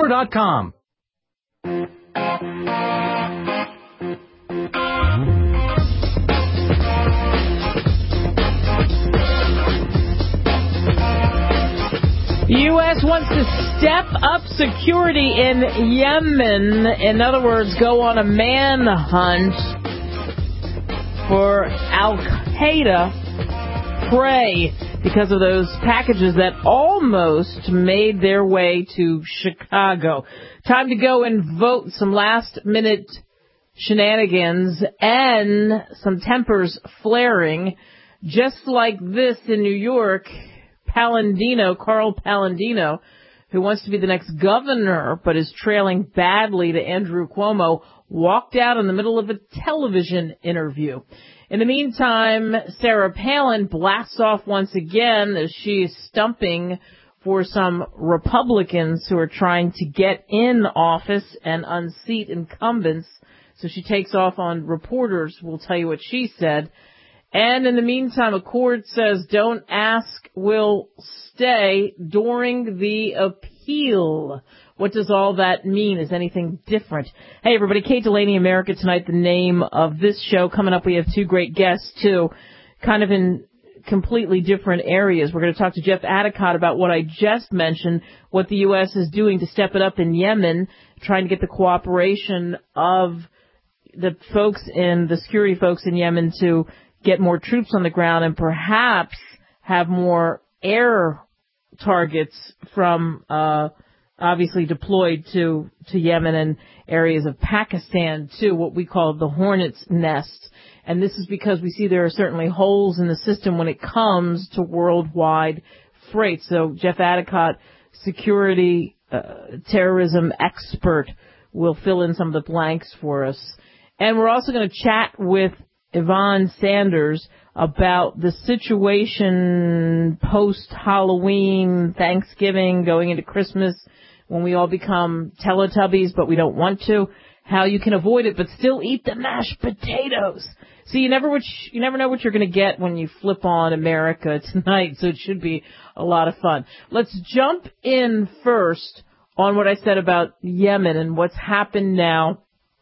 Store.com. The U.S. wants to step up security in Yemen. In other words, go on a manhunt for Al-Qaeda prey because of those packages that almost made their way to Chicago. Time to go and vote. Some last-minute shenanigans and some tempers flaring. Just like this in New York, Carl Palladino, who wants to be the next governor but is trailing badly to Andrew Cuomo, walked out in the middle of a television interview. In the meantime, Sarah Palin blasts off once again as she is stumping for some Republicans who are trying to get in office and unseat incumbents. So she takes off on reporters. We'll tell you what she said. And in the meantime, a court says don't ask will stay during the appeal. What does all that mean? Is anything different? Hey, everybody, Kate Delaney, America Tonight, the name of this show. Coming up, we have two great guests, too, kind of in completely different areas. We're going to talk to Jeff Adicott about what I just mentioned, what the U.S. is doing to step it up in Yemen, trying to get the cooperation of the security folks in Yemen to get more troops on the ground and perhaps have more air targets from obviously deployed to Yemen and areas of Pakistan too, what we call the hornet's nest. And this is because we see there are certainly holes in the system when it comes to worldwide freight. So Jeff Adicott, security terrorism expert, will fill in some of the blanks for us. And we're also going to chat with Yvonne Sanders about the situation post-Halloween, Thanksgiving, going into Christmas, when we all become Teletubbies, but we don't want to, how you can avoid it but still eat the mashed potatoes. See, you never know what you're going to get when you flip on America Tonight, so it should be a lot of fun. Let's jump in first on what I said about Yemen and what's happened now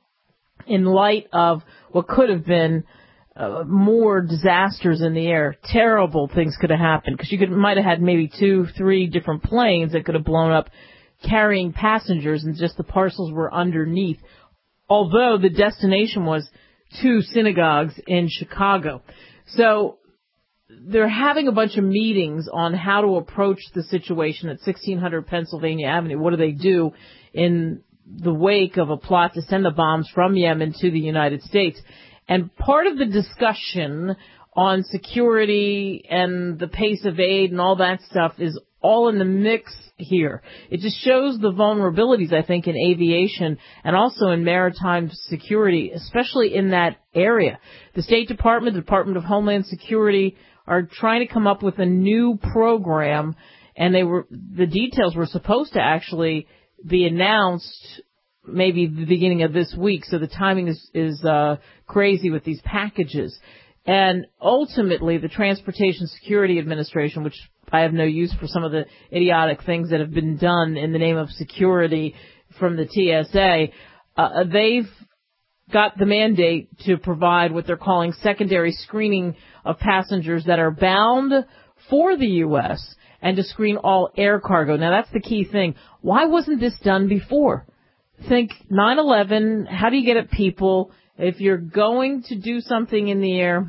in light of what could have been more disasters in the air. Terrible things could have happened because you might have had maybe 2-3 different planes that could have blown up carrying passengers and just the parcels were underneath. Although the destination was 2 synagogues in Chicago. So they're having a bunch of meetings on how to approach the situation at 1600 Pennsylvania Avenue. What do they do in the wake of a plot to send the bombs from Yemen to the United States? And part of the discussion on security and the pace of aid and all that stuff is all in the mix here. It just shows the vulnerabilities, I think, in aviation and also in maritime security, especially in that area. The State Department, the Department of Homeland Security are trying to come up with a new program, and the details were supposed to actually be announced maybe the beginning of this week, so the timing is crazy with these packages. And ultimately, the Transportation Security Administration, which I have no use for some of the idiotic things that have been done in the name of security from the TSA, they've got the mandate to provide what they're calling secondary screening of passengers that are bound for the U.S. and to screen all air cargo. Now, that's the key thing. Why wasn't this done before? Think 9/11, how do you get at people? If you're going to do something in the air,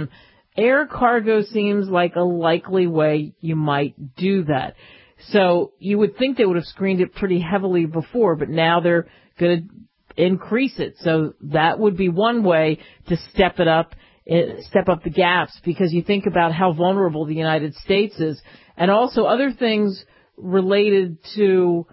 air cargo seems like a likely way you might do that. So you would think they would have screened it pretty heavily before, but now they're going to increase it. So that would be one way to step up the gaps, because you think about how vulnerable the United States is, and also other things related to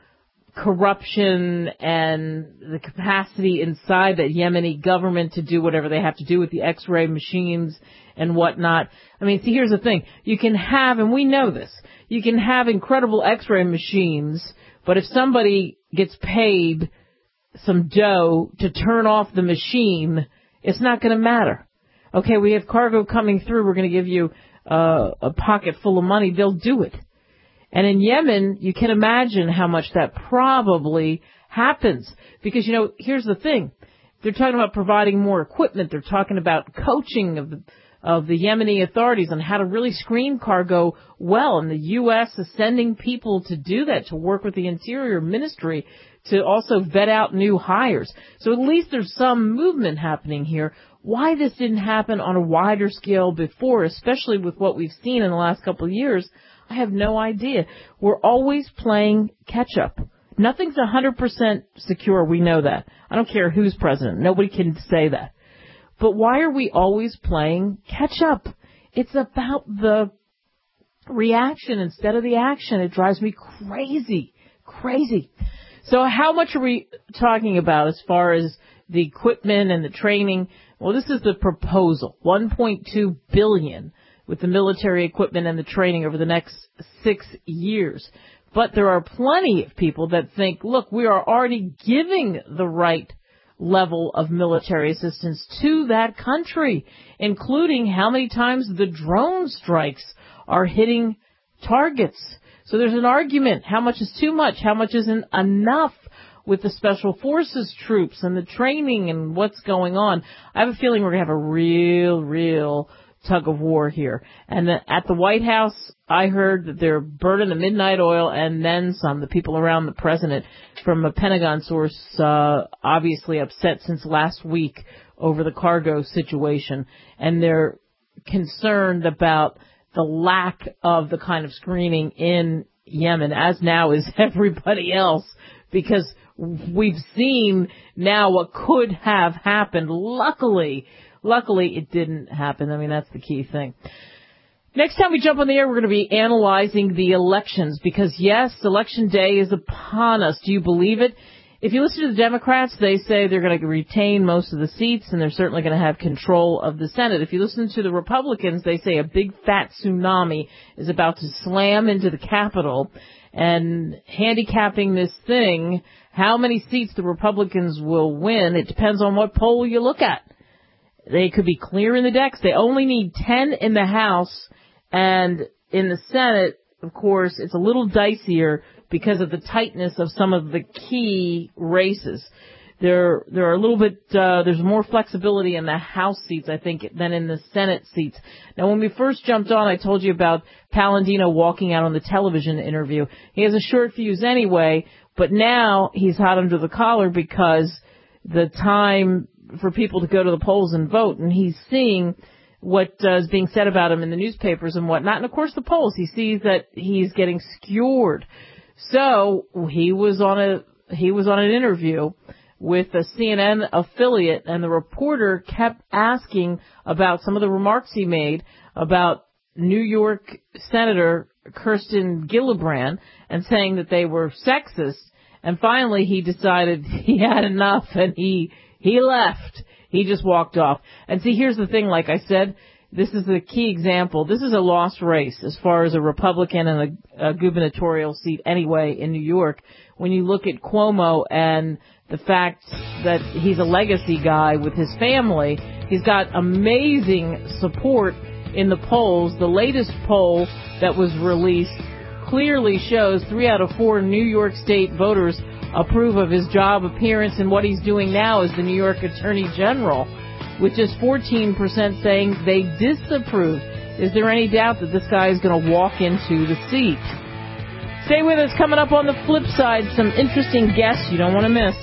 corruption and the capacity inside the Yemeni government to do whatever they have to do with the X-ray machines and whatnot. I mean, see, here's the thing. You can have, and we know this, you can have incredible X-ray machines, but if somebody gets paid some dough to turn off the machine, it's not going to matter. Okay, we have cargo coming through. We're going to give you a pocket full of money. They'll do it. And in Yemen, you can imagine how much that probably happens. Because, here's the thing. They're talking about providing more equipment. They're talking about coaching of the Yemeni authorities on how to really screen cargo well. And the U.S. is sending people to do that, to work with the Interior Ministry to also vet out new hires. So at least there's some movement happening here. Why this didn't happen on a wider scale before, especially with what we've seen in the last couple of years, I have no idea. We're always playing catch-up. Nothing's 100% secure. We know that. I don't care who's president. Nobody can say that. But why are we always playing catch-up? It's about the reaction instead of the action. It drives me crazy. So how much are we talking about as far as the equipment and the training? Well, this is the proposal, $1.2 billion with the military equipment and the training over the next 6 years. But there are plenty of people that think, look, we are already giving the right level of military assistance to that country, including how many times the drone strikes are hitting targets. So there's an argument. How much is too much? How much isn't enough with the special forces troops and the training and what's going on? I have a feeling we're going to have a real tug of war here. And at the White House, I heard that they're burning the midnight oil and then some. The people around the president, from a Pentagon source, obviously upset since last week over the cargo situation. And they're concerned about the lack of the kind of screening in Yemen, as now is everybody else, because we've seen now what could have happened. Luckily, it didn't happen. I mean, that's the key thing. Next time we jump on the air, we're going to be analyzing the elections because, yes, Election Day is upon us. Do you believe it? If you listen to the Democrats, they say they're going to retain most of the seats and they're certainly going to have control of the Senate. If you listen to the Republicans, they say a big fat tsunami is about to slam into the Capitol and handicapping this thing. How many seats the Republicans will win, it depends on what poll you look at. They could be clear in the decks. They only need 10 in the House, and in the Senate, of course, it's a little dicier because of the tightness of some of the key races. There are a little bit, there's more flexibility in the House seats, I think, than in the Senate seats. Now, when we first jumped on, I told you about Palladino walking out on the television interview. He has a short fuse anyway, but now he's hot under the collar because the time for people to go to the polls and vote, and he's seeing what is being said about him in the newspapers and whatnot. And of course the polls, he sees that he's getting skewered. So he was on an interview with a CNN affiliate, and the reporter kept asking about some of the remarks he made about New York Senator Kirsten Gillibrand and saying that they were sexist. And finally he decided he had enough and he left. He just walked off. And see, here's the thing, like I said, this is the key example. This is a lost race as far as a Republican and a gubernatorial seat anyway in New York. When you look at Cuomo and the fact that he's a legacy guy with his family, he's got amazing support in the polls. The latest poll that was released clearly shows 3 out of 4 New York State voters approve of his job appearance and what he's doing now as the New York Attorney General, with just 14% saying they disapprove. Is there any doubt that this guy is going to walk into the seat? Stay with us. Coming up on the flip side, some interesting guests you don't want to miss.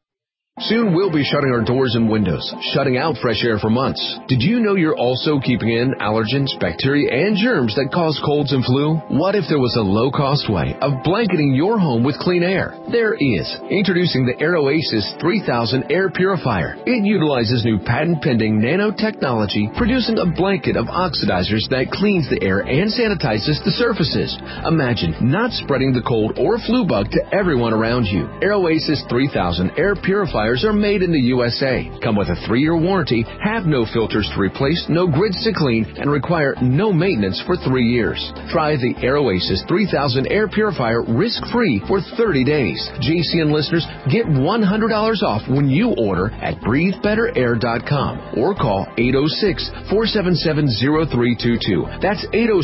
Soon we'll be shutting our doors and windows, shutting out fresh air for months. Did you know you're also keeping in allergens, bacteria, and germs that cause colds and flu? What if there was a low-cost way of blanketing your home with clean air? There is. Introducing the AirOasis 3000 Air Purifier. It utilizes new patent-pending nanotechnology, producing a blanket of oxidizers that cleans the air and sanitizes the surfaces. Imagine not spreading the cold or flu bug to everyone around you. AirOasis 3000 Air Purifier purifiers are made in the USA, come with a 3-year warranty, have no filters to replace, no grids to clean, and require no maintenance for 3 years. Try the AirOasis 3000 air purifier risk-free for 30 days. JCN listeners get $100 off when you order at breathebetterAir.com or call 806-477-0322. That's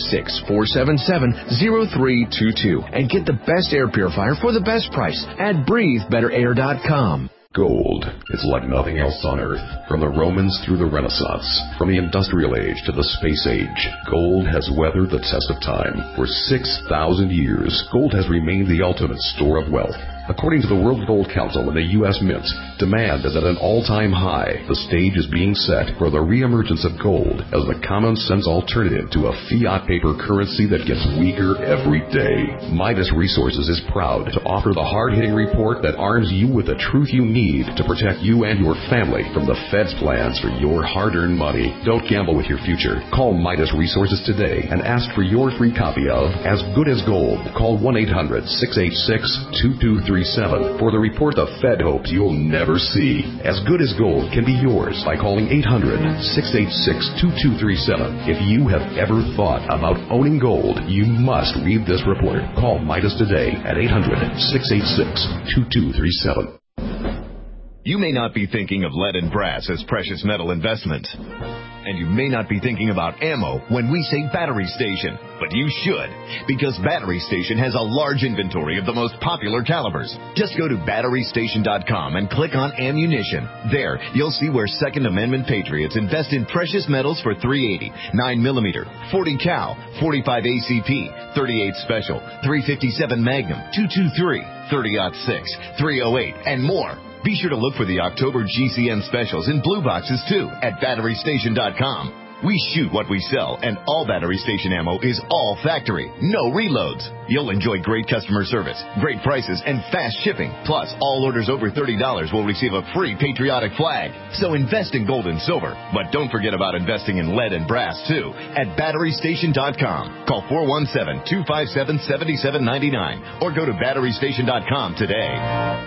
806-477-0322 and get the best air purifier for the best price at breathebetterAir.com. Gold. It's like nothing else on Earth. From the Romans through the Renaissance, from the Industrial Age to the Space Age, gold has weathered the test of time. For 6,000 years, gold has remained the ultimate store of wealth. According to the World Gold Council and the U.S. Mint, demand is at an all-time high. The stage is being set for the reemergence of gold as the common-sense alternative to a fiat paper currency that gets weaker every day. Midas Resources is proud to offer the hard-hitting report that arms you with the truth you need to protect you and your family from the Fed's plans for your hard-earned money. Don't gamble with your future. Call Midas Resources today and ask for your free copy of As Good as Gold. Call 1-800-686-2237 for the report the Fed hopes you'll never see. As Good as Gold can be yours by calling 800-686-2237. If you have ever thought about owning gold, you must read this report. Call Midas today at 800-686-2237. You may not be thinking of lead and brass as precious metal investments. And you may not be thinking about ammo when we say Battery Station. But you should, because Battery Station has a large inventory of the most popular calibers. Just go to BatteryStation.com and click on Ammunition. There, you'll see where Second Amendment patriots invest in precious metals for .380, 9mm, 40 cal, 45 ACP, 38 Special, 357 Magnum, 223, 30-06, 308, and more. Be sure to look for the October GCN specials in blue boxes, too, at BatteryStation.com. We shoot what we sell, and all Battery Station ammo is all factory, no reloads. You'll enjoy great customer service, great prices, and fast shipping. Plus, all orders over $30 will receive a free patriotic flag. So invest in gold and silver, but don't forget about investing in lead and brass, too, at BatteryStation.com. Call 417-257-7799 or go to BatteryStation.com today.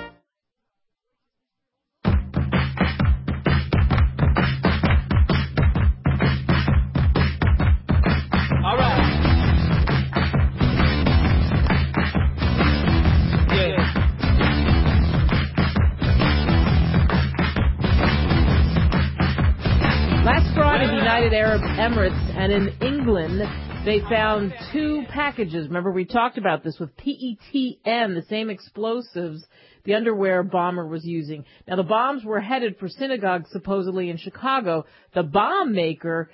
Arab Emirates and in England, they found 2 packages. Remember, we talked about this with PETN, the same explosives the underwear bomber was using. Now, the bombs were headed for synagogues, supposedly in Chicago. The bomb maker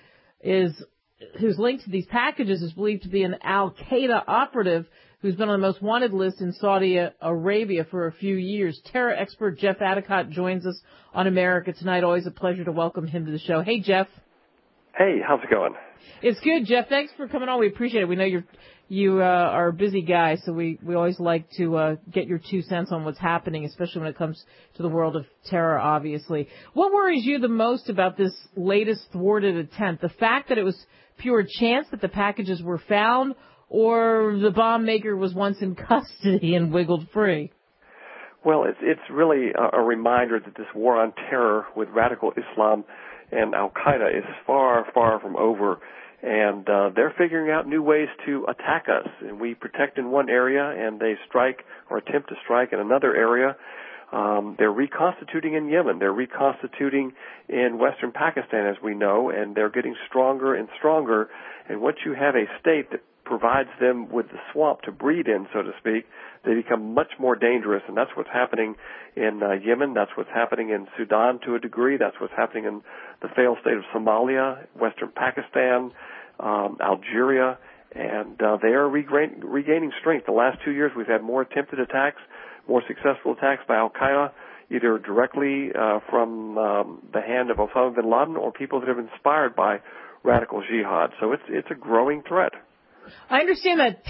who's linked to these packages is believed to be an al-Qaeda operative who's been on the most wanted list in Saudi Arabia for a few years. Terror expert Jeff Adicott joins us on America Tonight. Always a pleasure to welcome him to the show. Hey, Jeff. Hey, how's it going? It's good, Jeff. Thanks for coming on. We appreciate it. We know you are a busy guy, so we always like to get your 2 cents on what's happening, especially when it comes to the world of terror, obviously. What worries you the most about this latest thwarted attempt? The fact that it was pure chance that the packages were found, or the bomb maker was once in custody and wiggled free? Well, it's really a reminder that this war on terror with radical Islam and al-Qaeda is far, far from over, and they're figuring out new ways to attack us. And we protect in one area, and they strike or attempt to strike in another area. They're reconstituting in Yemen. They're reconstituting in western Pakistan, as we know, and they're getting stronger and stronger. And once you have a state that provides them with the swamp to breed in, so to speak, they become much more dangerous, and that's what's happening in Yemen. That's what's happening in Sudan to a degree. That's what's happening in the failed state of Somalia, western Pakistan, Algeria, and they are regaining strength. The last 2 years, we've had more attempted attacks, more successful attacks by al-Qaeda, either directly from the hand of Osama bin Laden or people that have been inspired by radical jihad. So it's a growing threat. I understand that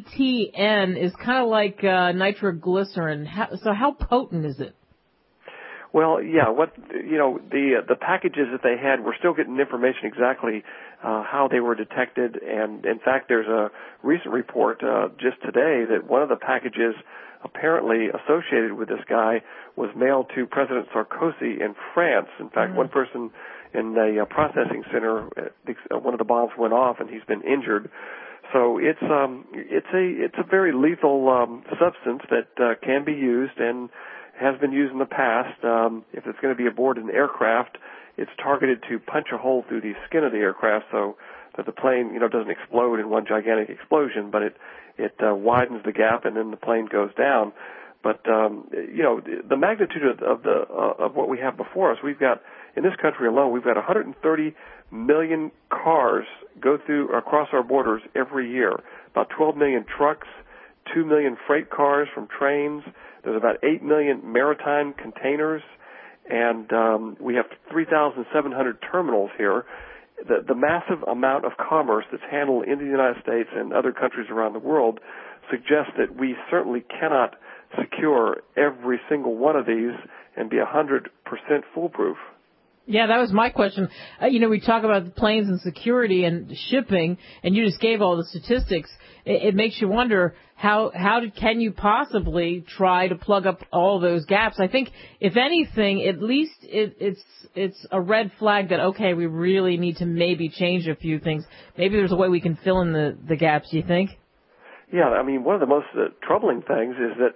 PETN is kind of like nitroglycerin. So how potent is it? Well, yeah, the packages that they had, we're still getting information exactly how they were detected. And in fact, there's a recent report just today that one of the packages apparently associated with this guy was mailed to President Sarkozy in France. In fact, one person in a processing center, one of the bombs went off, and he's been injured. So it's a very lethal substance that can be used and has been used in the past. If it's going to be aboard an aircraft, it's targeted to punch a hole through the skin of the aircraft so that the plane, doesn't explode in one gigantic explosion, but it widens the gap and then the plane goes down. But the magnitude of what we have before us, we've got in this country alone, we've got 130 million cars go through across our borders every year. About 12 million trucks, 2 million freight cars from trains. There's about 8 million maritime containers, and we have 3,700 terminals here. The massive amount of commerce that's handled in the United States and other countries around the world suggests that we certainly cannot secure every single one of these and be 100% foolproof. Yeah, that was my question. We talk about the planes and security and shipping, and you just gave all the statistics. It makes you wonder can you possibly try to plug up all those gaps? I think, if anything, at least it's a red flag that, okay, we really need to maybe change a few things. Maybe there's a way we can fill in the gaps, do you think? Yeah, I mean, one of the most troubling things is that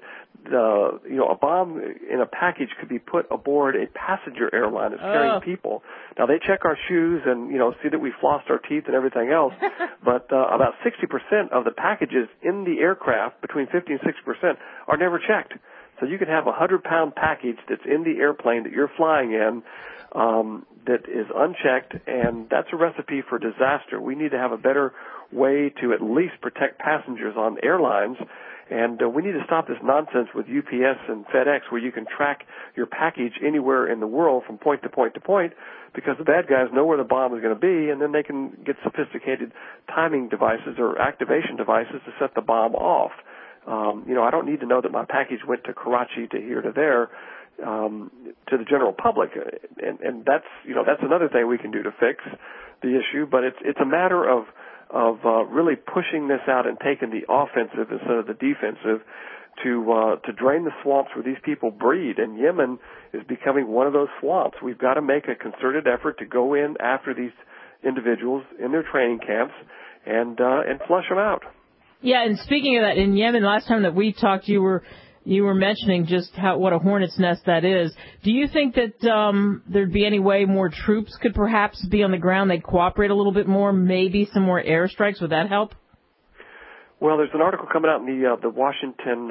a bomb in a package could be put aboard a passenger airline that's carrying people. Now, they check our shoes and, see that we flossed our teeth and everything else, but about 60% of the packages in the aircraft, between 50 and 60%, are never checked. So you could have a 100-pound package that's in the airplane that you're flying in that is unchecked, and that's a recipe for disaster. We need to have a better way to at least protect passengers on airlines. And we need to stop this nonsense with UPS and FedEx where you can track your package anywhere in the world from point to point to point, because the bad guys know where the bomb is going to be, and then they can get sophisticated timing devices or activation devices to set the bomb off. I don't need to know that my package went to Karachi to here to there to the general public. And that's another thing we can do to fix the issue, but it's a matter of really pushing this out and taking the offensive instead of the defensive to drain the swamps where these people breed. And Yemen is becoming one of those swamps. We've got to make a concerted effort to go in after these individuals in their training camps and flush them out. Yeah, and speaking of that, in Yemen, last time that we talked, you were mentioning just what a hornet's nest that is. Do you think that there'd be any way more troops could perhaps be on the ground? They'd cooperate a little bit more, maybe some more airstrikes. Would that help? Well, there's an article coming out in the Washington,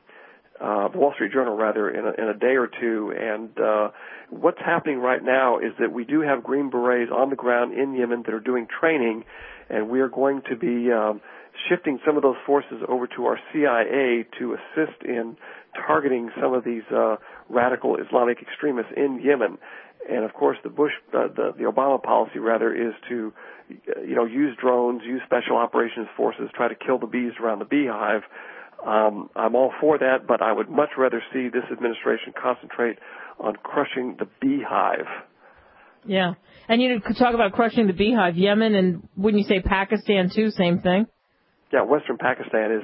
the Wall Street Journal, rather, in a day or two. And what's happening right now is that we do have Green Berets on the ground in Yemen that are doing training, and we are going to be shifting some of those forces over to our CIA to assist in targeting some of these radical Islamic extremists in Yemen. And of course, the Obama policy rather is to, use drones, use special operations forces, try to kill the bees around the beehive. I'm all for that, but I would much rather see this administration concentrate on crushing the beehive. Yeah, and you could talk about crushing the beehive. Yemen, and wouldn't you say Pakistan too? Same thing. Yeah, Western Pakistan is,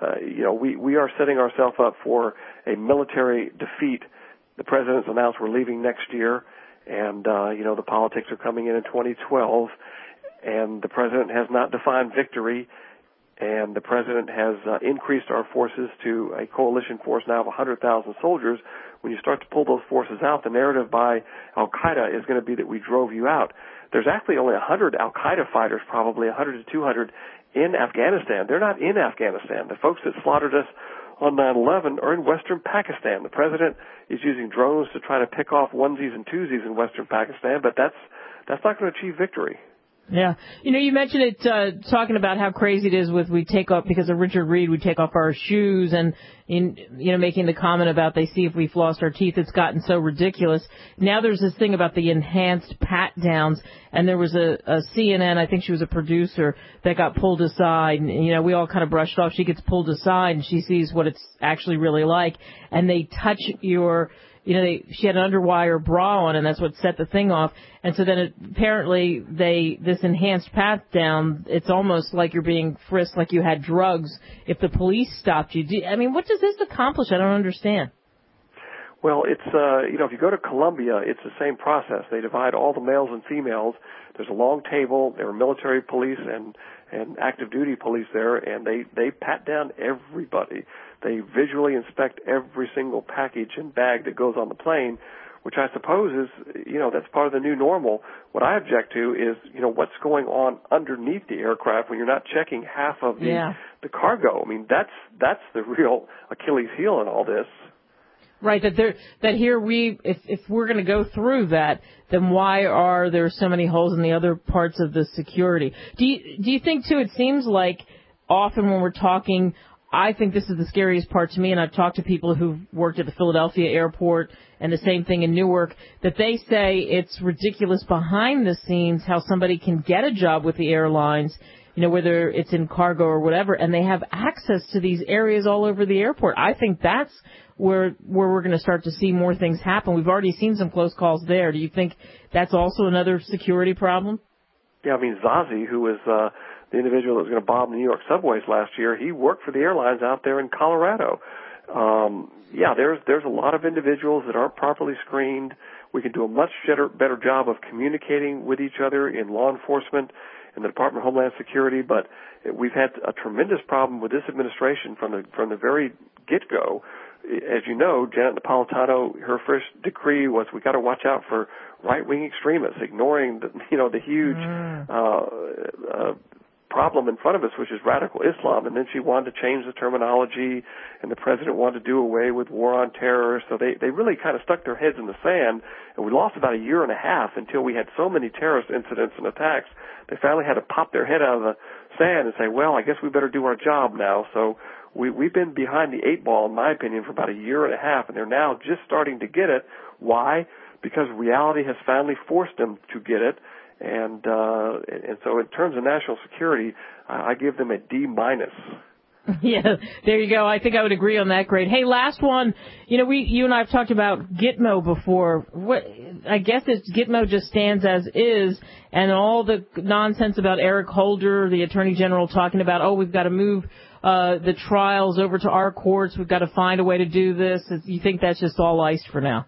we are setting ourselves up for a military defeat. The president's announced we're leaving next year, and, the politics are coming in 2012, and the president has not defined victory, and the president has increased our forces to a coalition force now of 100,000 soldiers. When you start to pull those forces out, the narrative by Al-Qaeda is going to be that we drove you out. There's actually only 100 Al-Qaeda fighters, probably 100 to 200, in Afghanistan. They're not in Afghanistan. The folks that slaughtered us on 9/11 are in Western Pakistan. The president is using drones to try to pick off onesies and twosies in Western Pakistan, but that's not going to achieve victory. Yeah. You mentioned it, talking about how crazy it is we take off, because of Richard Reed, we take off our shoes and, making the comment about they see if we've lost our teeth. It's gotten so ridiculous. Now there's this thing about the enhanced pat downs, and there was a CNN, I think she was a producer, that got pulled aside. And, we all kind of brushed off. She gets pulled aside and she sees what it's actually really like. And they touch your she had an underwire bra on, and that's what set the thing off. And so then apparently this enhanced pat down, it's almost like you're being frisked like you had drugs if the police stopped you. What does this accomplish? I don't understand. Well, it's, if you go to Colombia, it's the same process. They divide all the males and females. There's a long table. There are military police and active duty police there, and they pat down everybody. They visually inspect every single package and bag that goes on the plane, which I suppose is, that's part of the new normal. What I object to is, what's going on underneath the aircraft when you're not checking half of the cargo. That's the real Achilles heel in all this. Right, that here if we're going to go through that, then why are there so many holes in the other parts of the security? Do you think, too, it seems like often when we're talking, I think this is the scariest part to me, and I've talked to people who've worked at the Philadelphia airport and the same thing in Newark, that they say it's ridiculous behind the scenes how somebody can get a job with the airlines, whether it's in cargo or whatever, and they have access to these areas all over the airport. I think that's where we're going to start to see more things happen. We've already seen some close calls there. Do you think that's also another security problem? Yeah, Zazi, who was the individual that was going to bomb the New York subways last year, he worked for the airlines out there in Colorado. There's a lot of individuals that aren't properly screened. We can do a much better job of communicating with each other in law enforcement and the Department of Homeland Security, but we've had a tremendous problem with this administration from the very get-go. As you know, Janet Napolitano, her first decree was we got to watch out for right-wing extremists, ignoring the huge problem in front of us, which is radical Islam. And then she wanted to change the terminology, and the president wanted to do away with war on terror. So they really kind of stuck their heads in the sand, and we lost about a year and a half until we had so many terrorist incidents and attacks. They finally had to pop their head out of the sand and say, well, I guess we better do our job now. So we've been behind the eight ball, in my opinion, for about a year and a half, and they're now just starting to get it. Why? Because reality has finally forced them to get it. And so in terms of national security, I give them a D-. Yeah, there you go. I think I would agree on that grade. Hey, last one. You and I have talked about Gitmo before. I guess Gitmo just stands as is, and all the nonsense about Eric Holder, the Attorney General, talking about, we've got to move the trials over to our courts. We've got to find a way to do this. You think that's just all iced for now?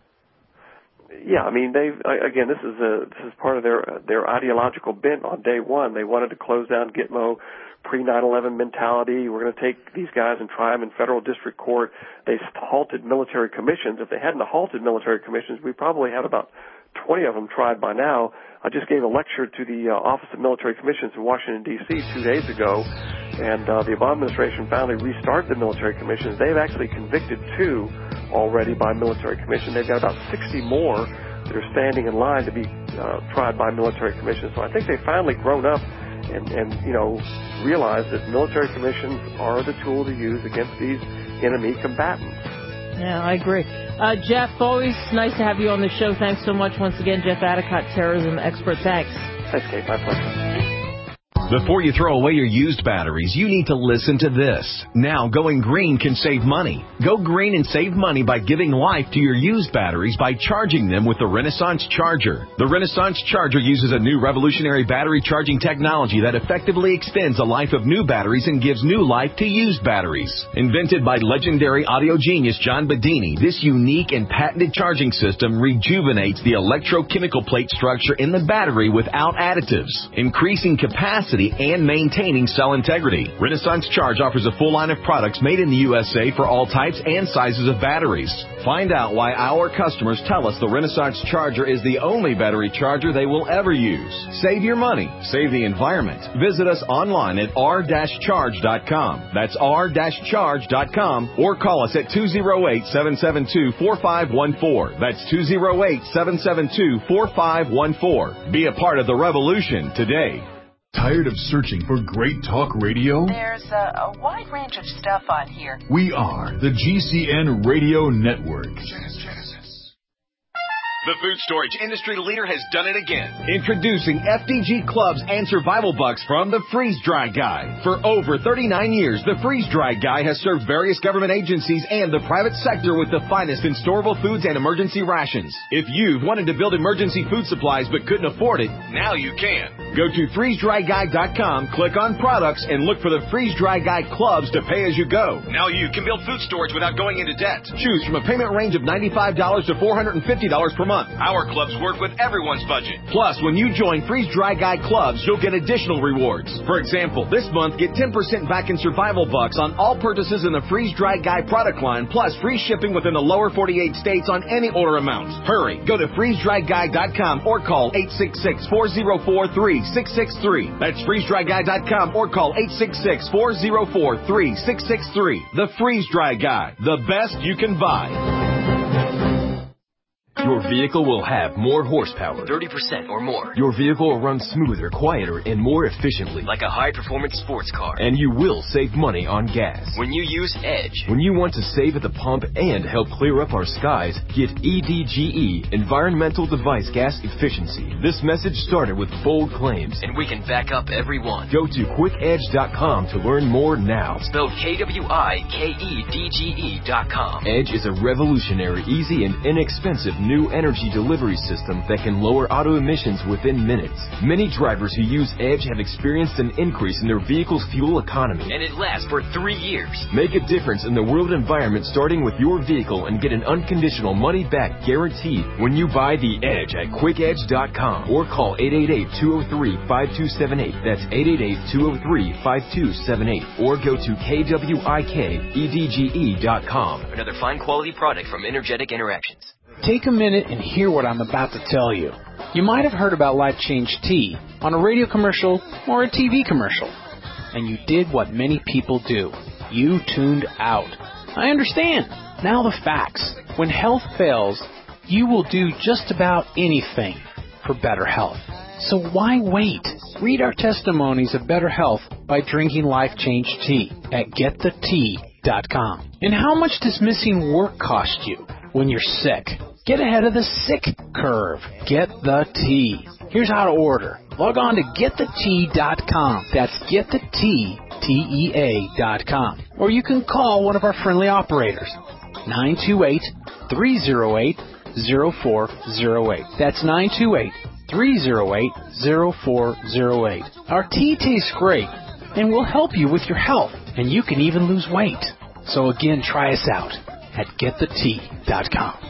Yeah, this is part of their ideological bent on day one. They wanted to close down Gitmo, pre-9/11 mentality. We're going to take these guys and try them in federal district court. They halted military commissions. If they hadn't halted military commissions, we probably had about 20 of them tried by now. I just gave a lecture to the Office of Military Commissions in Washington, D.C. 2 days ago, and the Obama administration finally restarted the military commissions. They've actually convicted 2 already by military commission. They've got about 60 more that are standing in line to be tried by military commissions. So I think they've finally grown up and realized that military commissions are the tool to use against these enemy combatants. Yeah, I agree. Jeff, always nice to have you on the show. Thanks so much once again, Jeff Adicott, terrorism expert. Thanks. Thanks, Kate. My pleasure. Before you throw away your used batteries, you need to listen to this. Now, going green can save money. Go green and save money by giving life to your used batteries by charging them with the Renaissance Charger. The Renaissance Charger uses a new revolutionary battery charging technology that effectively extends the life of new batteries and gives new life to used batteries. Invented by legendary audio genius John Bedini, this unique and patented charging system rejuvenates the electrochemical plate structure in the battery without additives, increasing capacity and maintaining cell integrity. Renaissance Charge offers a full line of products made in the USA for all types and sizes of batteries. Find out why our customers tell us the Renaissance Charger is the only battery charger they will ever use. Save your money. Save the environment. Visit us online at r-charge.com. That's r-charge.com, or call us at 208-772-4514. That's 208-772-4514. Be a part of the revolution today. Tired of searching for great talk radio? There's a wide range of stuff on here. We are the GCN Radio Network. The food storage industry leader has done it again. Introducing FDG Clubs and Survival Bucks from the Freeze Dry Guy. For over 39 years, the Freeze Dry Guy has served various government agencies and the private sector with the finest in storable foods and emergency rations. If you've wanted to build emergency food supplies but couldn't afford it, now you can. Go to freezedryguy.com, click on products, and look for the Freeze Dry Guy Clubs to pay as you go. Now you can build food storage without going into debt. Choose from a payment range of $95 to $450 per month. Our clubs work with everyone's budget. Plus, when you join Freeze Dry Guy Clubs, you'll get additional rewards. For example, this month, get 10% back in Survival Bucks on all purchases in the Freeze Dry Guy product line, plus free shipping within the lower 48 states on any order amount. Hurry, go to freezedryguy.com or call 866-404-3663. That's freezedryguy.com or call 866-404-3663. The Freeze Dry Guy, the best you can buy. Your vehicle will have more horsepower. 30% or more. Your vehicle will run smoother, quieter, and more efficiently. Like a high-performance sports car. And you will save money on gas. When you use Edge. When you want to save at the pump and help clear up our skies, get EDGE, Environmental Device Gas Efficiency. This message started with bold claims. And we can back up every one. Go to QuickEdge.com to learn more now. Spelled KWIKEDGE.com. Edge is a revolutionary, easy, and inexpensive new energy delivery system that can lower auto emissions within minutes. Many drivers who use Edge have experienced an increase in their vehicle's fuel economy. And it lasts for 3 years. Make a difference in the world environment starting with your vehicle and get an unconditional money-back guarantee when you buy the Edge at QuickEdge.com or call 888-203-5278. That's 888-203-5278. Or go to KWIKEDGE.com. Another fine quality product from Energetic Interactions. Take a minute and hear what I'm about to tell you. You might have heard about Life Change Tea on a radio commercial or a TV commercial. And you did what many people do. You tuned out. I understand. Now the facts. When health fails, you will do just about anything for better health. So why wait? Read our testimonies of better health by drinking Life Change Tea at getthetea.com. And how much does missing work cost you when you're sick? Get ahead of the sick curve. Get the tea. Here's how to order. Log on to getthetea.com. That's getthetea.com. Or you can call one of our friendly operators. 928-308-0408. That's 928-308-0408. Our tea tastes great and will help you with your health. And you can even lose weight. So again, try us out at getthetea.com.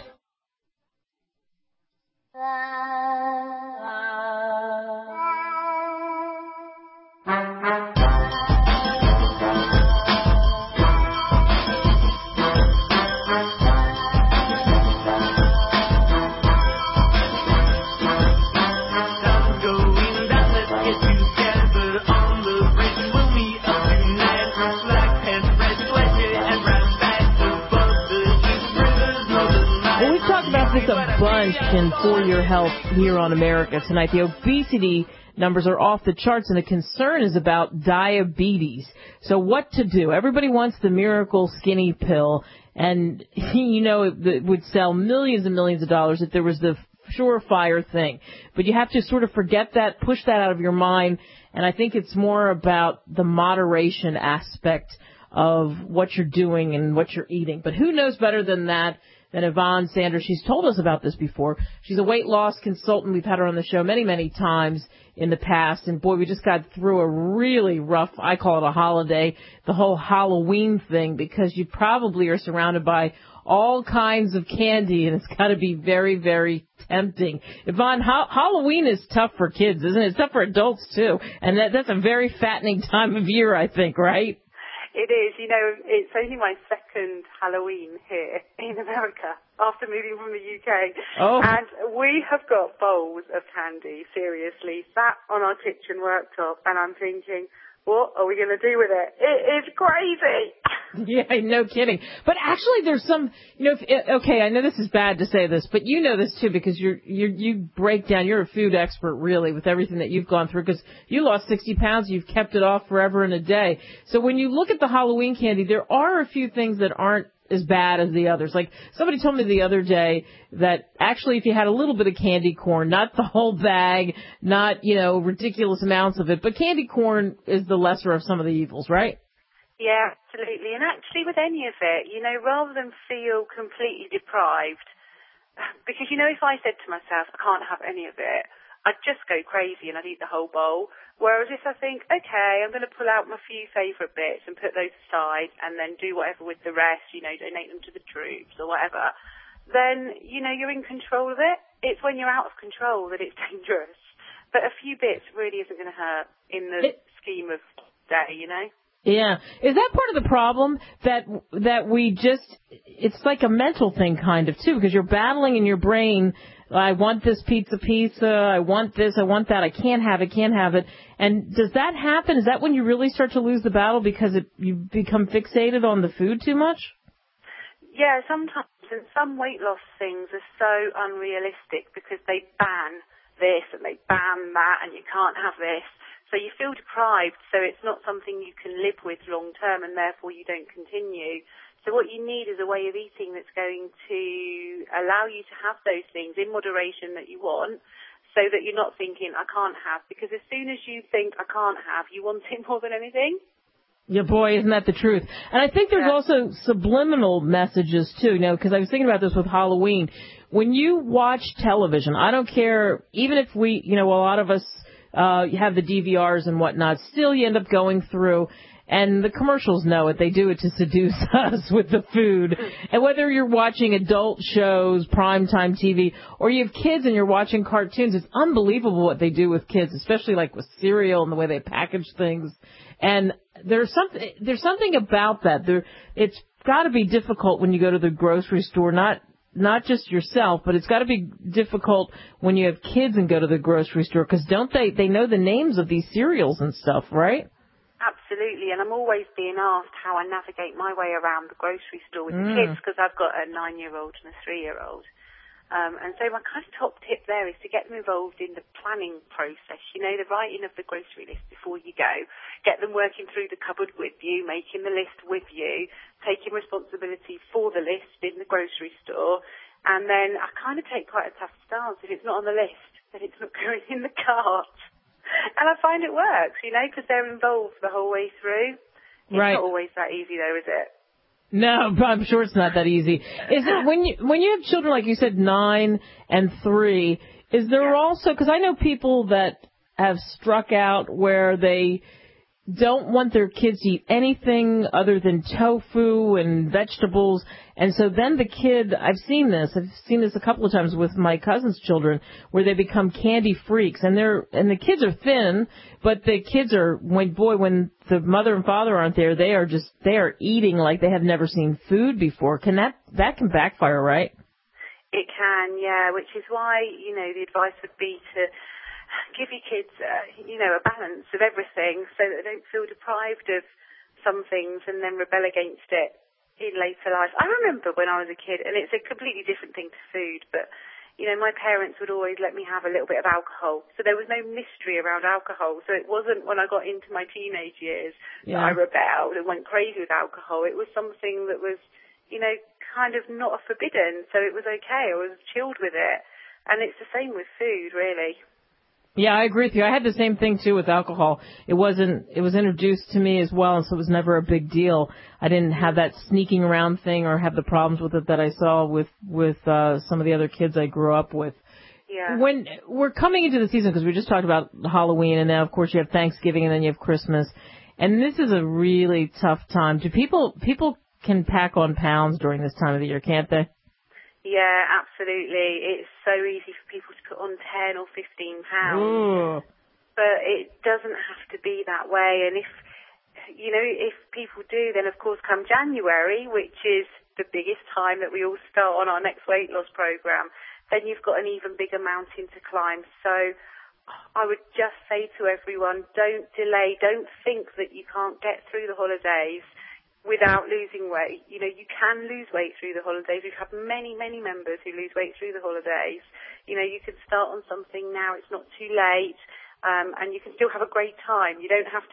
A bunch in For Your Health here on America Tonight. The obesity numbers are off the charts, and the concern is about diabetes. So what to do? Everybody wants the miracle skinny pill, and it would sell millions and millions of dollars if there was the surefire thing. But you have to sort of forget that, push that out of your mind, and I think it's more about the moderation aspect of what you're doing and what you're eating. But who knows better than that? And Yvonne Sanders, she's told us about this before. She's a weight loss consultant. We've had her on the show many, many times in the past. And boy, we just got through a really rough, I call it a holiday, the whole Halloween thing, because you probably are surrounded by all kinds of candy, and it's got to be very, very tempting. Yvonne, Halloween is tough for kids, isn't it? It's tough for adults, too. And that's a very fattening time of year, I think, right? It is. It's only my second Halloween here in America after moving from the UK. Oh. And we have got bowls of candy, seriously, sat on our kitchen worktop, and I'm thinking, what are we going to do with it? It is crazy. Yeah, no kidding. But actually, there's some, okay, I know this is bad to say this, but you know this too, because you break down, you're a food expert really with everything that you've gone through, because you lost 60 pounds, you've kept it off forever and a day. So when you look at the Halloween candy, there are a few things that aren't as bad as the others. Like somebody told me the other day that actually if you had a little bit of candy corn, not the whole bag, not, ridiculous amounts of it, but candy corn is the lesser of some of the evils, right? Yeah, absolutely. And actually with any of it, rather than feel completely deprived, because, if I said to myself, I can't have any of it, I'd just go crazy and I'd eat the whole bowl. Whereas if I think, okay, I'm going to pull out my few favourite bits and put those aside and then do whatever with the rest, donate them to the troops or whatever, then, you're in control of it. It's when you're out of control that it's dangerous. But a few bits really isn't going to hurt in the scheme of day, Yeah. Is that part of the problem that we just, it's like a mental thing kind of too, because you're battling in your brain, I want this pizza, I want this, I want that, I can't have it. And does that happen? Is that when you really start to lose the battle because you become fixated on the food too much? Yeah, sometimes. And some weight loss things are so unrealistic because they ban this and they ban that and you can't have this. So you feel deprived, so it's not something you can live with long term and therefore you don't continue. So what you need is a way of eating that's going to allow you to have those things in moderation that you want so that you're not thinking, I can't have. Because as soon as you think, I can't have, you want it more than anything. Yeah, boy, isn't that the truth. And I think there's also subliminal messages, too, because I was thinking about this with Halloween. When you watch television, I don't care, even if we, a lot of us have the DVRs and whatnot, still you end up going through, and the commercials know it. They do it to seduce us with the food. And whether you're watching adult shows, primetime TV, or you have kids and you're watching cartoons, it's unbelievable what they do with kids, especially like with cereal and the way they package things. And there's something about that. It's got to be difficult when you go to the grocery store, not just yourself, but it's got to be difficult when you have kids and go to the grocery store, because don't they know the names of these cereals and stuff, right? Absolutely, and I'm always being asked how I navigate my way around the grocery store with the kids, because I've got a 9-year-old and a 3-year-old. And so my kind of top tip there is to get them involved in the planning process, the writing of the grocery list before you go. Get them working through the cupboard with you, making the list with you, taking responsibility for the list in the grocery store. And then I kind of take quite a tough stance. If it's not on the list, then it's not going in the cart. And I find it works, because they're involved the whole way through. It's not always that easy, though, is it? No, I'm sure it's not that easy. Is it when you have children, like you said, 9 and 3, is there also, because I know people that have struck out where they don't want their kids to eat anything other than tofu and vegetables. And so then the kid, I've seen this a couple of times with my cousin's children, where they become candy freaks. And the kids are thin, but the kids are, when the mother and father aren't there, they are eating like they have never seen food before. That can backfire, right? It can, yeah, which is why, the advice would be to give your kids, a balance of everything so that they don't feel deprived of some things and then rebel against it in later life. I remember when I was a kid, and it's a completely different thing to food, but, my parents would always let me have a little bit of alcohol. So there was no mystery around alcohol. So it wasn't when I got into my teenage years that I rebelled and went crazy with alcohol. It was something that was, kind of not forbidden. So it was okay. I was chilled with it. And it's the same with food, really. Yeah, I agree with you. I had the same thing, too, with alcohol. It was introduced to me as well, and so it was never a big deal. I didn't have that sneaking around thing or have the problems with it that I saw with some of the other kids I grew up with. Yeah. When we're coming into the season, because we just talked about Halloween, and now, of course, you have Thanksgiving, and then you have Christmas, and this is a really tough time. People can pack on pounds during this time of the year, can't they? Yeah, absolutely. It's so easy for people to put on 10 or 15 pounds. Ooh. But it doesn't have to be that way. And if people do, then of course come January, which is the biggest time that we all start on our next weight loss program, then you've got an even bigger mountain to climb. So I would just say to everyone, don't delay. Don't think that you can't get through the holidays without losing weight. You can lose weight through the holidays. We've had many, many members who lose weight through the holidays. You can start on something now. It's not too late. And you can still have a great time. You don't have to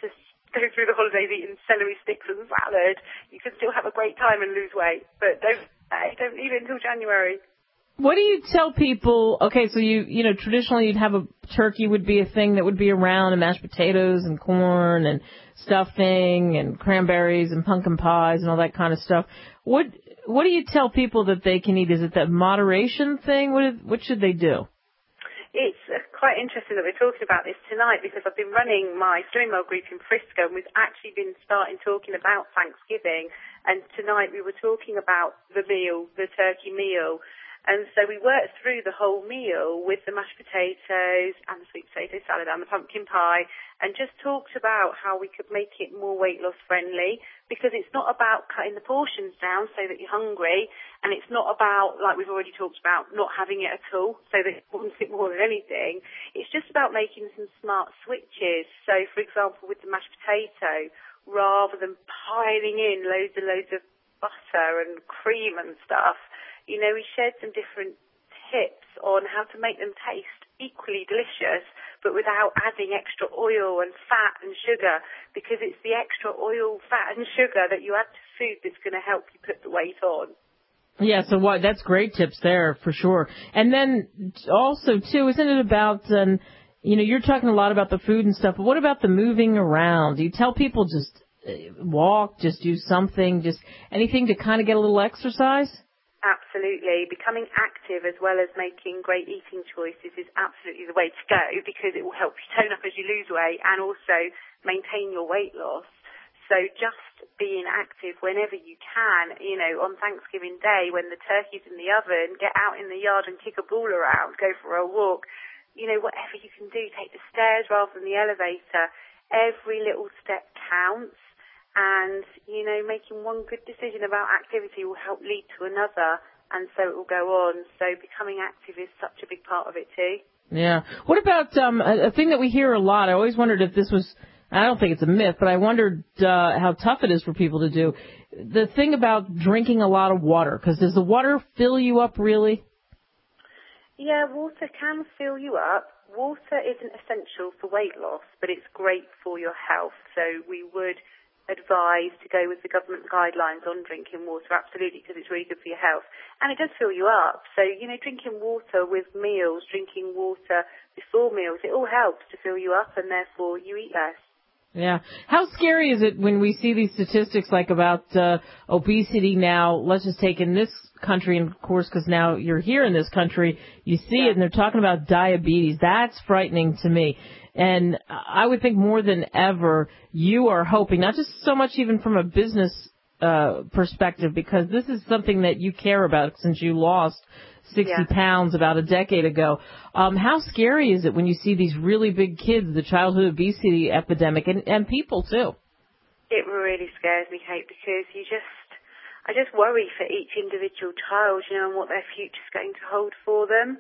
go through the holidays eating celery sticks and salad. You can still have a great time and lose weight, but don't leave it until January. What do you tell people? Okay, so you know, traditionally you'd have a turkey would be a thing that would be around, and mashed potatoes and corn and stuffing and cranberries and pumpkin pies and all that kind of stuff. What do you tell people that they can eat? Is it that moderation thing? What should they do? It's quite interesting that we're talking about this tonight because I've been running my Slimming World group in Frisco, and we've actually been starting talking about Thanksgiving. And tonight we were talking about the meal, the turkey meal. And so we worked through the whole meal with the mashed potatoes and the sweet potato salad and the pumpkin pie, and just talked about how we could make it more weight loss friendly, because it's not about cutting the portions down so that you're hungry, and it's not about, like we've already talked about, not having it at all so that you want it more than anything. It's just about making some smart switches. So, for example, with the mashed potato, rather than piling in loads and loads of butter and cream and stuff, you know, we shared some different tips on how to make them taste equally delicious, but without adding extra oil and fat and sugar, because it's the extra oil, fat and sugar that you add to food that's going to help you put the weight on. Yeah, so that's great tips there for sure. And then also, too, isn't it about, you know, you're talking a lot about the food and stuff, but what about the moving around? Do you tell people just walk, just do something, just anything to kind of get a little exercise? Absolutely. Becoming active as well as making great eating choices is absolutely the way to go, because it will help you tone up as you lose weight and also maintain your weight loss. So just being active whenever you can, you know, on Thanksgiving Day when the turkey's in the oven, get out in the yard and kick a ball around, go for a walk. You know, whatever you can do, take the stairs rather than the elevator. Every little step counts. And, you know, making one good decision about activity will help lead to another, and so it will go on. So becoming active is such a big part of it too. Yeah. What about a thing that we hear a lot? I always wondered if this was, I don't think it's a myth, but I wondered how tough it is for people to do. The thing about drinking a lot of water, because does the water fill you up really? Yeah, water can fill you up. Water isn't essential for weight loss, but it's great for your health. So we would advised to go with the government guidelines on drinking water, absolutely, because it's really good for your health. And it does fill you up. So, you know, drinking water with meals, drinking water before meals, it all helps to fill you up, and therefore you eat less. Yeah. How scary is it when we see these statistics like about obesity now? Let's just take in this country, and of course, because now you're here in this country, you see it, and they're talking about diabetes. That's frightening to me. And I would think more than ever, you are hoping, not just so much even from a business perspective, because this is something that you care about since you lost 60 pounds about a decade ago. How scary is it when you see these really big kids, the childhood obesity epidemic, and people too? It really scares me, Kate, because I just worry for each individual child, you know, and what their future's going to hold for them.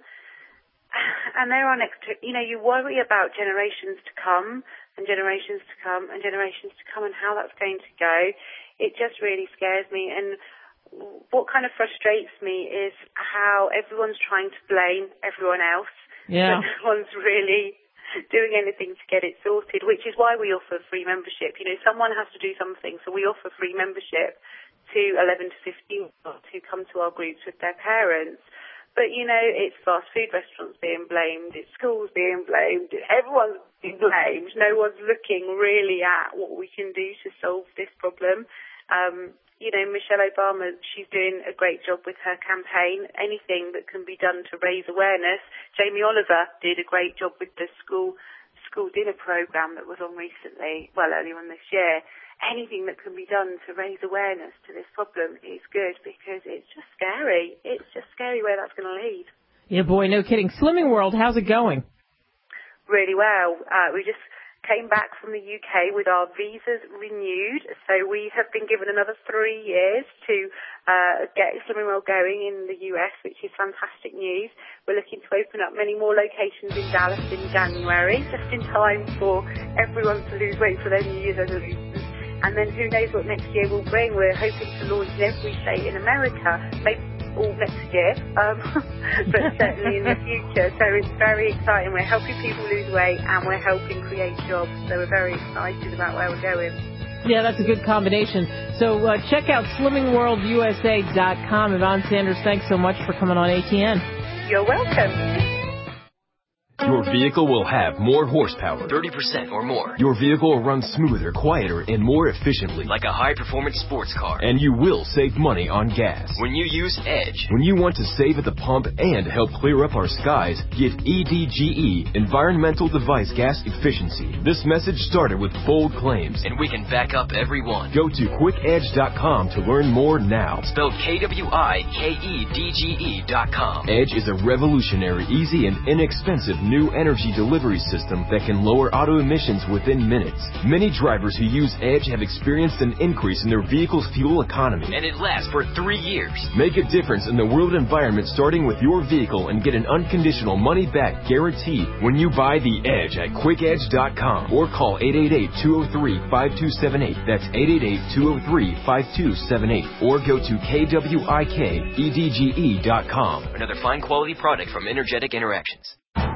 And they're our next, you know, you worry about generations to come and generations to come and generations to come and how that's going to go. It just really scares me. And what kind of frustrates me is how everyone's trying to blame everyone else. Yeah. But no one's really doing anything to get it sorted, which is why we offer free membership. You know, someone has to do something, so we offer free membership to 11 to 15-year-olds who come to our groups with their parents. But, you know, it's fast food restaurants being blamed, it's schools being blamed, everyone's being blamed. No one's looking really at what we can do to solve this problem. You know, Michelle Obama, she's doing a great job with her campaign. Anything that can be done to raise awareness. Jamie Oliver did a great job with the school dinner program that was on recently, earlier on this year. Anything that can be done to raise awareness to this problem is good, because it's just scary. It's just scary where that's going to lead. Yeah, boy, no kidding. Slimming World, how's it going? Really well. We just came back from the UK with our visas renewed, so we have been given another 3 years to get Slimming World going in the US, which is fantastic news. We're looking to open up many more locations in Dallas in January, just in time for everyone to lose weight for their New Year's resolutions. And then who knows what next year will bring. We're hoping to launch in every state in America, maybe all next year, but certainly in the future. So it's very exciting. We're helping people lose weight and we're helping create jobs. So we're very excited about where we're going. Yeah, that's a good combination. So check out slimmingworldusa.com. Yvonne Sanders, thanks so much for coming on ATN. You're welcome. Your vehicle will have more horsepower. 30% or more. Your vehicle will run smoother, quieter, and more efficiently. Like a high-performance sports car. And you will save money on gas. When you use Edge. When you want to save at the pump and help clear up our skies, get EDGE, Environmental Device Gas Efficiency. This message started with bold claims. And we can back up every one. Go to QuickEdge.com to learn more now. Spelled KWIKEDGE.com. Edge is a revolutionary, easy, and inexpensive new energy delivery system that can lower auto emissions within minutes. Many drivers who use Edge have experienced an increase in their vehicle's fuel economy. And it lasts for 3 years. Make a difference in the world environment starting with your vehicle and get an unconditional money-back guarantee when you buy the Edge at QuickEdge.com or call 888-203-5278. That's 888-203-5278. Or go to KWIKEDGE.com. Another fine quality product from Energetic Interactions.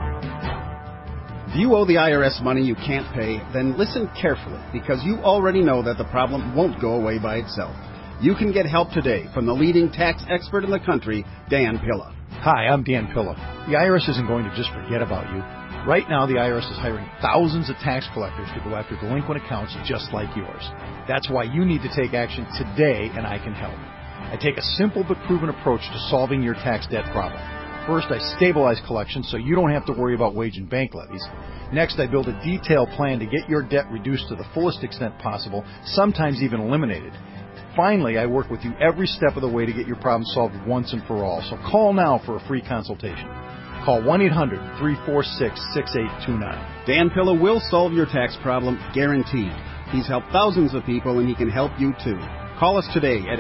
If you owe the IRS money you can't pay, then listen carefully, because you already know that the problem won't go away by itself. You can get help today from the leading tax expert in the country, Dan Pilla. Hi, I'm Dan Pilla. The IRS isn't going to just forget about you. Right now, the IRS is hiring thousands of tax collectors to go after delinquent accounts just like yours. That's why you need to take action today, and I can help. I take a simple but proven approach to solving your tax debt problem. First, I stabilize collections so you don't have to worry about wage and bank levies. Next, I build a detailed plan to get your debt reduced to the fullest extent possible, sometimes even eliminated. Finally, I work with you every step of the way to get your problem solved once and for all. So call now for a free consultation. Call 1-800-346-6829. Dan Pilla will solve your tax problem, guaranteed. He's helped thousands of people, and he can help you too. Call us today at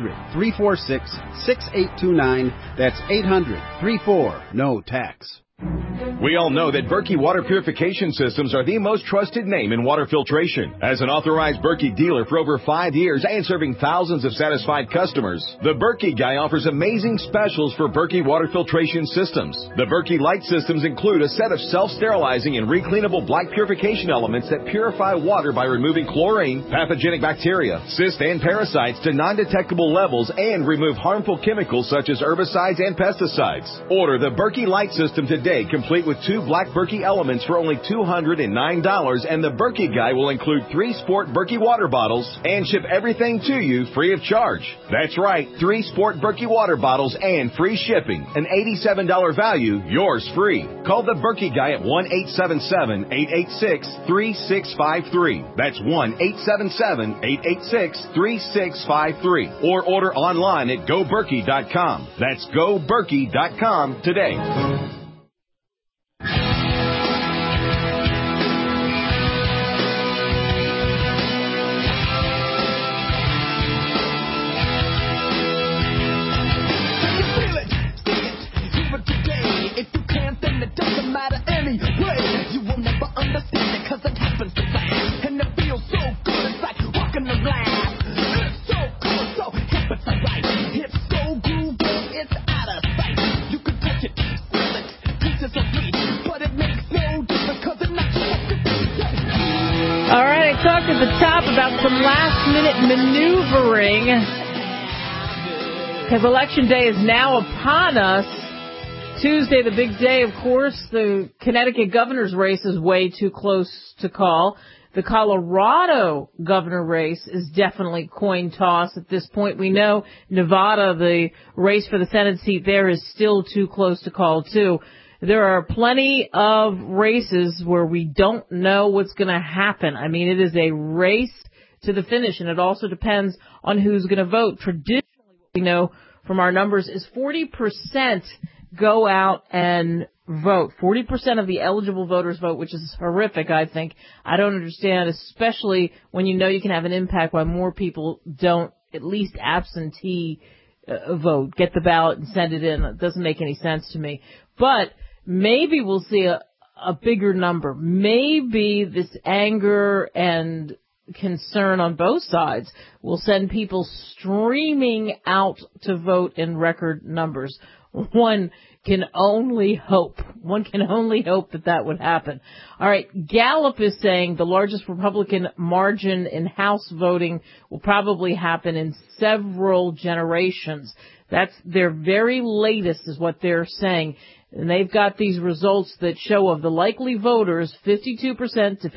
800-346-6829. That's 800-34-NO-TAX. We all know that Berkey Water Purification Systems are the most trusted name in water filtration. As an authorized Berkey dealer for over 5 years and serving thousands of satisfied customers, the Berkey Guy offers amazing specials for Berkey Water Filtration Systems. The Berkey Light Systems include a set of self-sterilizing and recleanable black purification elements that purify water by removing chlorine, pathogenic bacteria, cysts, and parasites to non-detectable levels and remove harmful chemicals such as herbicides and pesticides. Order the Berkey Light System today, complete with 2 black Berkey elements for only $209, and the Berkey Guy will include 3 Sport Berkey water bottles and ship everything to you free of charge. That's right, 3 Sport Berkey water bottles and free shipping. An $87 value, yours free. Call the Berkey Guy at 1-877-886-3653. That's 1-877-886-3653. Or order online at GoBerkey.com. That's GoBerkey.com today. Talked at the top about some last-minute maneuvering because Election Day is now upon us. Tuesday, the big day, of course. The Connecticut governor's race is way too close to call. The Colorado governor race is definitely coin toss at this point. We know Nevada, the race for the Senate seat there, is still too close to call, too. There are plenty of races where we don't know what's going to happen. I mean, it is a race to the finish, and it also depends on who's going to vote. Traditionally, what we know from our numbers is 40% go out and vote. 40% of the eligible voters vote, which is horrific, I think. I don't understand, especially when you know you can have an impact why more people don't at least absentee vote, get the ballot and send it in. It doesn't make any sense to me. But maybe we'll see a bigger number. Maybe this anger and concern on both sides will send people streaming out to vote in record numbers. One can only hope. One can only hope that that would happen. All right, Gallup is saying the largest Republican margin in House voting will probably happen in several generations. That's their very latest is what they're saying. And they've got these results that show of the likely voters, 52% to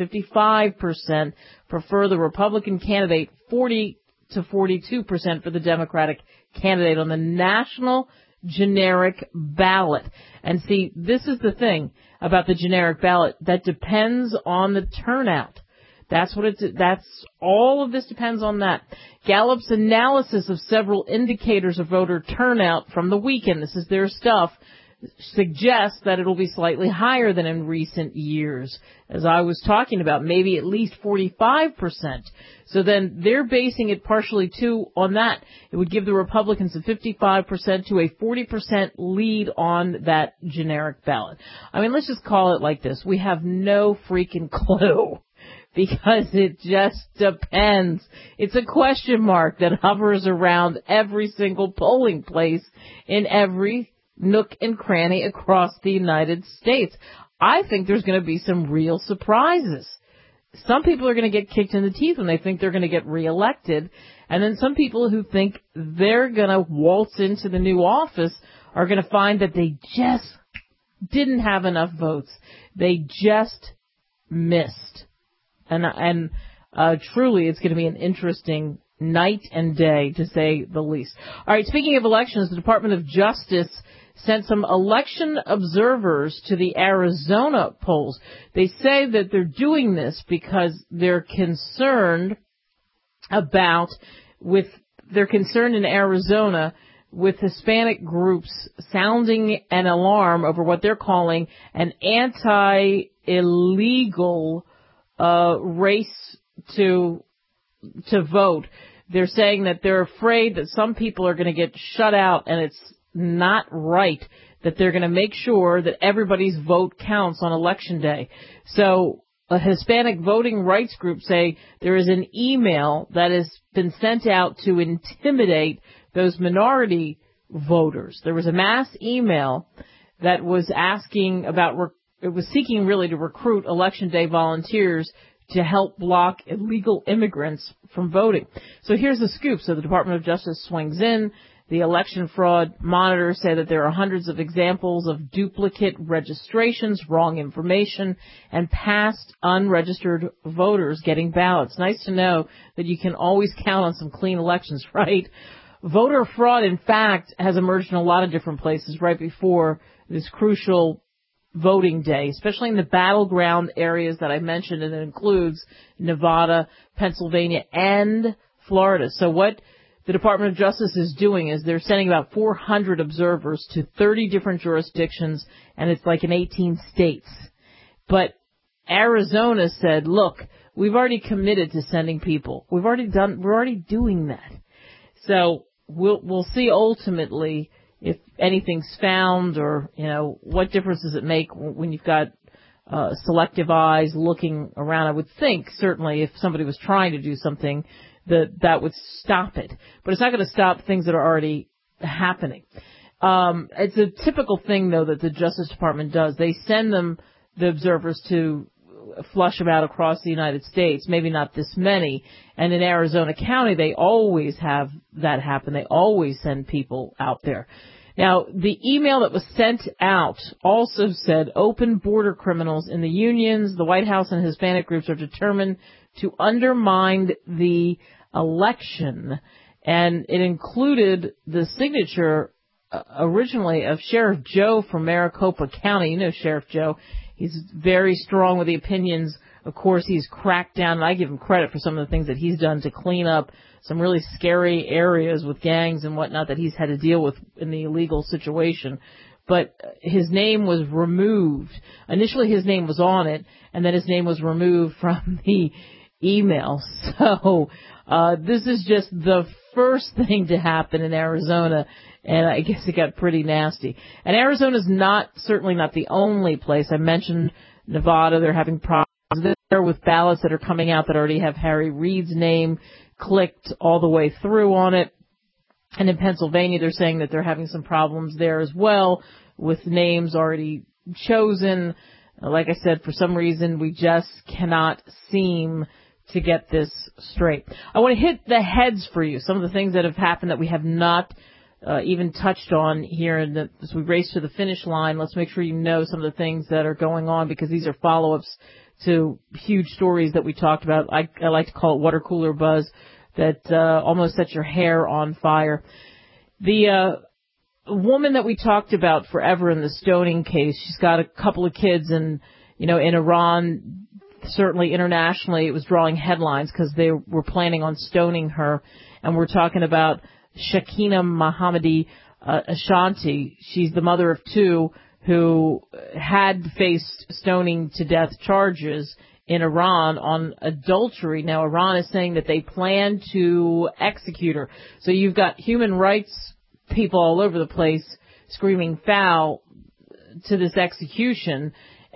55% prefer the Republican candidate, 40 to 42% for the Democratic candidate on the national generic ballot. And see, this is the thing about the generic ballot that depends on the turnout. That's all of this depends on that. Gallup's analysis of several indicators of voter turnout from the weekend, this is their stuff, suggests that it'll be slightly higher than in recent years. As I was talking about, maybe at least 45%. So then they're basing it partially too on that. It would give the Republicans a 55% to a 40% lead on that generic ballot. I mean, let's just call it like this. We have no freaking clue. Because it just depends. It's a question mark that hovers around every single polling place in every nook and cranny across the United States. I think there's going to be some real surprises. Some people are going to get kicked in the teeth when they think they're going to get reelected. And then some people who think they're going to waltz into the new office are going to find that they just didn't have enough votes. They just missed. And truly, it's going to be an interesting night and day, to say the least. All right, speaking of elections, the Department of Justice sent some election observers to the Arizona polls. They say that they're doing this because they're concerned in Arizona with Hispanic groups sounding an alarm over what they're calling an anti-illegal race to vote. They're saying that they're afraid that some people are going to get shut out, and it's not right, that they're going to make sure that everybody's vote counts on Election Day. So a Hispanic voting rights group say there is an email that has been sent out to intimidate those minority voters. There was a mass email that was asking about it was seeking really to recruit Election Day volunteers to help block illegal immigrants from voting. So here's the scoop. So the Department of Justice swings in. The election fraud monitors say that there are hundreds of examples of duplicate registrations, wrong information, and past unregistered voters getting ballots. Nice to know that you can always count on some clean elections, right? Voter fraud, in fact, has emerged in a lot of different places right before this crucial voting day, especially in the battleground areas that I mentioned, and it includes Nevada, Pennsylvania, and Florida. So what the Department of Justice is doing is they're sending about 400 observers to 30 different jurisdictions, and it's like in 18 states. But Arizona said, look, we've already committed to sending people. We're already doing that. So we'll see ultimately if anything's found, or, what difference does it make when you've got selective eyes looking around. I would think, certainly, if somebody was trying to do something, that would stop it. But it's not going to stop things that are already happening. It's a typical thing, though, that the Justice Department does. They send the observers to flush about across the United States, maybe not this many. And in Arizona County, they always have that happen. They always send people out there. Now, the email that was sent out also said open border criminals in the unions, the White House, and Hispanic groups are determined to undermine the election. And it included the signature originally of Sheriff Joe from Maricopa County. You know Sheriff Joe. He's very strong with the opinions. Of course, he's cracked down, and I give him credit for some of the things that he's done to clean up some really scary areas with gangs and whatnot that he's had to deal with in the illegal situation. But his name was removed. Initially, his name was on it, and then his name was removed from the email. So this is just the first thing to happen in Arizona, and I guess it got pretty nasty. And Arizona's certainly not the only place. I mentioned Nevada. They're having problems there with ballots that are coming out that already have Harry Reid's name clicked all the way through on it. And in Pennsylvania, they're saying that they're having some problems there as well with names already chosen. Like I said, for some reason, we just cannot seem to get this straight. I want to hit the heads for you, some of the things that have happened that we have not even touched on here as we race to the finish line. Let's make sure you know some of the things that are going on, because these are follow-ups to huge stories that we talked about. I like to call it water cooler buzz, that almost sets your hair on fire. The woman that we talked about forever in the stoning case, she's got a couple of kids, and, in Iran, certainly internationally, it was drawing headlines because they were planning on stoning her. And we're talking about Shakina Mohammadi Ashanti. She's the mother of two who had faced stoning to death charges in Iran on adultery. Now, Iran is saying that they plan to execute her. So you've got human rights people all over the place screaming foul to this execution.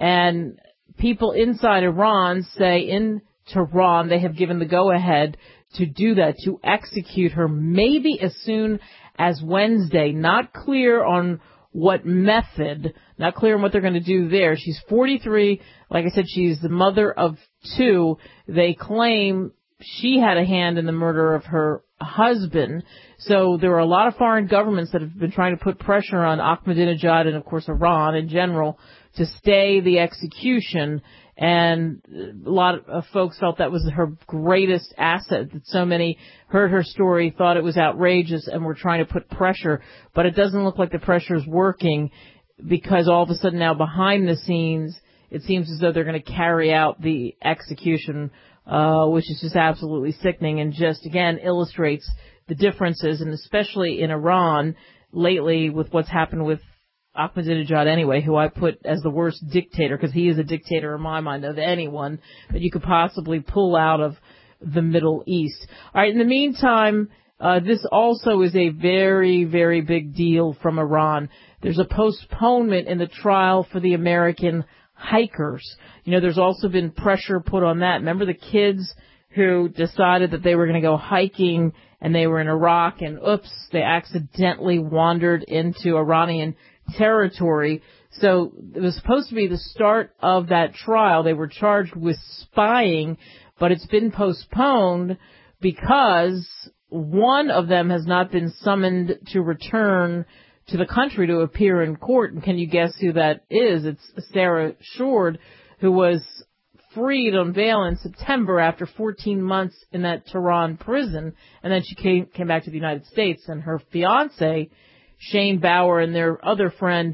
And people inside Iran say in Tehran they have given the go-ahead to do that, to execute her maybe as soon as Wednesday. Not clear on what method, not clear on what they're going to do there. She's 43. Like I said, she's the mother of two. They claim she had a hand in the murder of her husband. So there are a lot of foreign governments that have been trying to put pressure on Ahmadinejad and, of course, Iran in general to stay the execution. And a lot of folks felt that was her greatest asset, that so many heard her story, thought it was outrageous, and were trying to put pressure. But it doesn't look like the pressure is working, because all of a sudden now behind the scenes, it seems as though they're going to carry out the execution, which is just absolutely sickening and just, again, illustrates the differences, and especially in Iran lately with what's happened with Ahmadinejad anyway, who I put as the worst dictator, because he is a dictator in my mind of anyone that you could possibly pull out of the Middle East. All right, in the meantime, this also is a very, very big deal from Iran. There's a postponement in the trial for the American hikers. There's also been pressure put on that. Remember the kids who decided that they were going to go hiking, and they were in Iraq, and oops, they accidentally wandered into Iranian territory. So it was supposed to be the start of that trial. They were charged with spying, but it's been postponed because one of them has not been summoned to return to the country to appear in court. And can you guess who that is? It's Sarah Shord, who was freed on bail in September after 14 months in that Tehran prison. And then she came back to the United States, and her fiancé, Shane Bauer, and their other friend,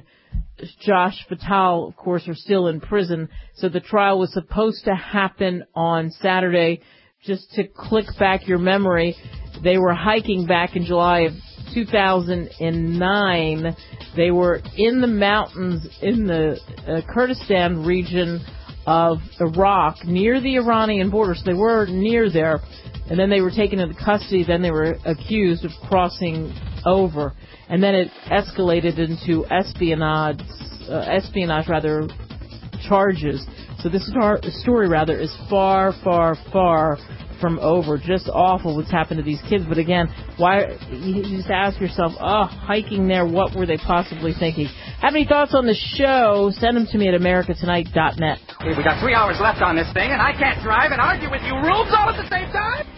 Josh Fatal, of course, are still in prison. So the trial was supposed to happen on Saturday. Just to click back your memory, they were hiking back in July of 2009. They were in the mountains in the Kurdistan region of Iraq, near the Iranian border. So they were near there. And then they were taken into custody. Then they were accused of crossing over. And then it escalated into espionage charges. So this story is far, far, far from over. Just awful what's happened to these kids. But again, why, you just ask yourself, hiking there, what were they possibly thinking? Have any thoughts on the show? Send them to me at americatonight.net. We got 3 hours left on this thing, and I can't drive and argue with you rules all at the same time.